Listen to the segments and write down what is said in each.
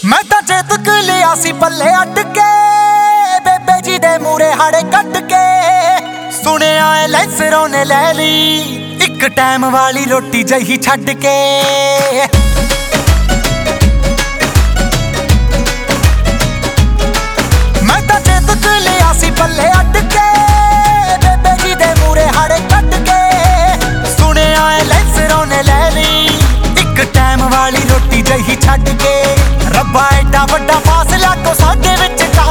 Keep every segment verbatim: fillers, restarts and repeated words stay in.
मैं तो चेतक लिया सी पल्ले अट के बेबे जी दे मूरे हाड़े कट के सुनिया लैसरों ने ले ली एक टाइम वाली रोटी जही छड्ड के। मैं तो चेतक लिया सी पल्ले अट के बेबे जी दे मूरे हाड़े कट के सुनिया लैसरों ने ले ली एक टाइम वाली रोटी जही छड्ड के। रब्बा एडा वड्डा फासला तो साडे विचकार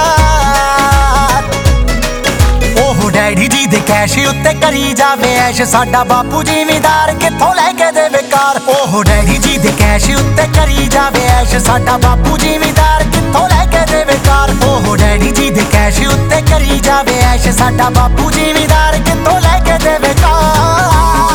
ओह डैडी जी दे कैश उत्ते करी जावे ऐश साडा बापू जिमीदार कित्थों लैके देवे कार। ओह डैडी जी दे कैश उत्ते करी जावे ऐश साडा बापू जिमीदार कित्थों लैके देवे कार। ओह डैडी जी दे कैश उत्ते करी जावे ऐश साडा बापू जिमीदार कित्थों लैके देवे कार।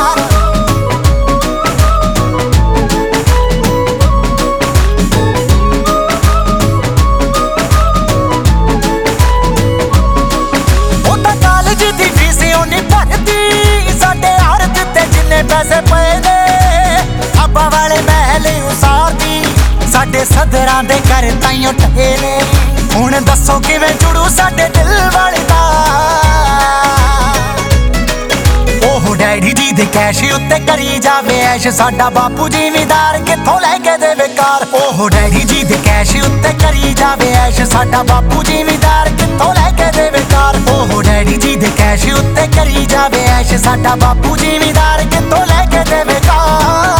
पैसे पे दे अब्बा वाले महले उसारदी साडे सदरां दे घर ताइयों ठेले हुण दसो किवें जुड़ू साडे दिल वाली तार। ओह डैडी जी दे कैश उत्ते करी जावे ऐश साडा बापू जिमीदार कित्थों लैके देवे कार। ओह डैडी जी दे कैश उत्ते करी जावे ऐश साडा बापू जिमीदार कित्थों लैके देवे कार। ओह डैडी जी दे कैश उत्ते करी जावे ऐश साडा बापू जिमीदार कित्थों लैके देवे कार।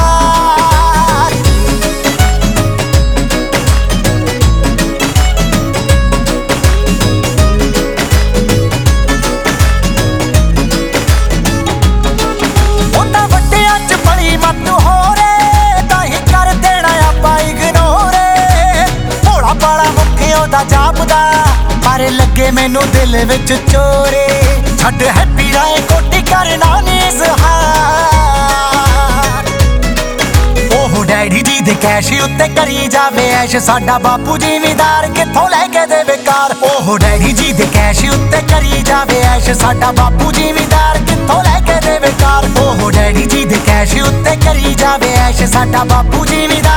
ओदा वड्डियां च बड़ी मत हो रे ताही कर देना आपां इग्नोर भोला भाला मुखे ओदा जापदा पर लगे मैनू दिल विच चोरे छड्ड हैप्पी राय कोटी करना नी सहार। ओह डैडी जी दे कैश उत्ते करी जावे ऐश साडा बापू जिमीदार कित्थों लैके देवे कार। ओह डैडी जी दे कैश उत्ते करी जावे ऐश साडा बापू जिमीदार कित्थों लैके देवे कार। ओह डैडी जी दे कैश उत्ते करी जावे ऐश साडा बापू जिमीदार